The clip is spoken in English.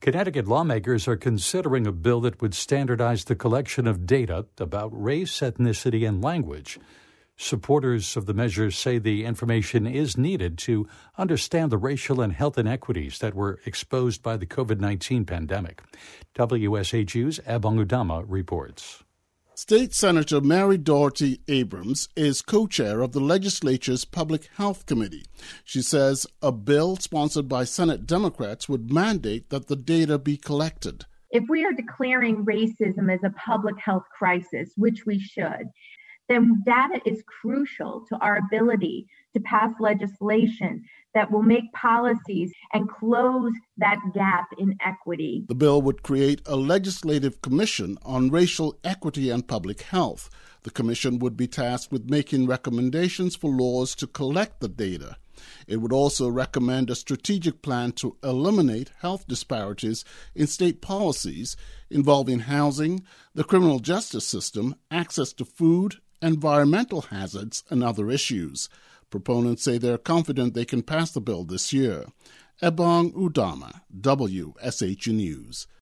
Connecticut lawmakers are considering a bill that would standardize the collection of data about race, ethnicity, and language. Supporters of the measure say the information is needed to understand the racial and health inequities that were exposed by the COVID-19 pandemic. WSHU's Ebong Udama reports. State Senator Mary Doherty Abrams is co-chair of the legislature's Public Health Committee. She says a bill sponsored by Senate Democrats would mandate that the data be collected. If we are declaring racism as a public health crisis, which we should, then data is crucial to our ability to pass legislation that will make policies and close that gap in equity. The bill would create a legislative commission on racial equity and public health. The commission would be tasked with making recommendations for laws to collect the data. It would also recommend a strategic plan to eliminate health disparities in state policies involving housing, the criminal justice system, access to food, environmental hazards, and other issues. Proponents say they're confident they can pass the bill this year. Ebong Udama, WSHU News.